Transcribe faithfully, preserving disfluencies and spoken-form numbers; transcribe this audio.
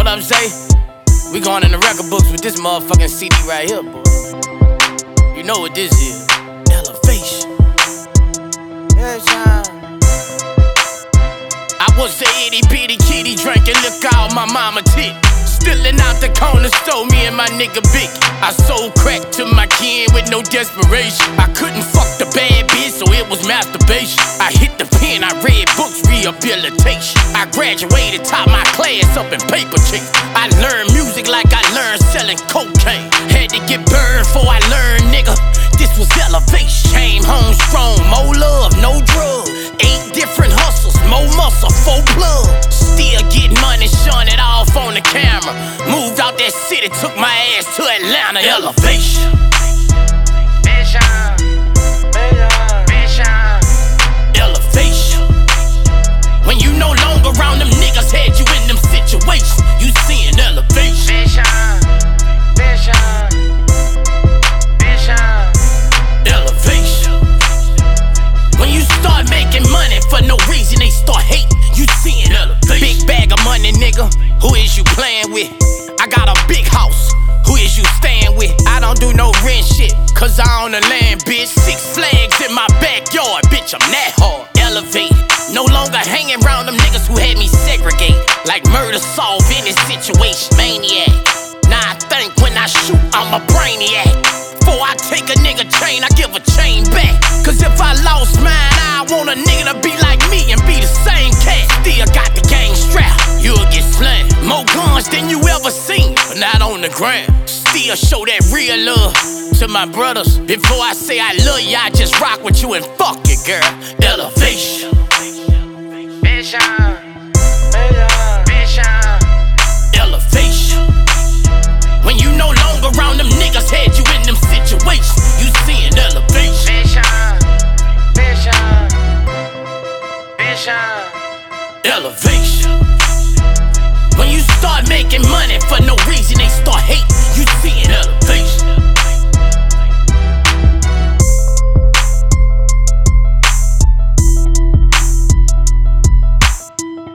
about to say? We going in the record books with this motherfucking C D right here, boy. You know what this is. Elevation. Yes, I I was a itty bitty kitty drinking liquor out my mama tit. Spilling out the corner store, me and my nigga Big. I sold crack to my kin with no desperation. I couldn't fuck the bad bitch, so it was masturbation. I hit the pen, I read books, rehabilitation. I graduated, taught my class up in paper chase. I learned music like I learned selling cocaine. Had to get burned before I learned, nigga. This was elevation. Came home strong, more love, no drugs. Eight different hustles, more muscle, four plugs. Still getting money, showing it off on the camera. Moved out that city, took my ass to Atlanta. Elevation. Elevation. When you no longer around them niggas, had you in them situations. You seeing elevation. Elevation. When you start making money for no reason, they start hating. You seeing elevation. Big bag of money, nigga. Who is you playing with? I got a big house. Who is you staying with? I don't do no rent shit, cause I own the land, bitch. Six flags in my backyard, bitch, I'm that hard. Elevate. No longer hanging around them niggas who had me segregate. Like murder solve any situation. Maniac. Now I think when I shoot, I'm a brainiac. Before I take a nigga chain, I give a chain back. Cause if I lost mine, I want a nigga to be like me and be the same cat. Still got the gang strap, you'll get slammed. More guns than you ever seen, but not on the ground. Still show that real love to my brothers. Before I say I love you, I just rock with you and fuck it, girl. Elevation. Elevation. When you no longer around them niggas, had you in them situations. You seeing elevation. Elevation. When you start making money for no reason, they start hating. You seeing elevation.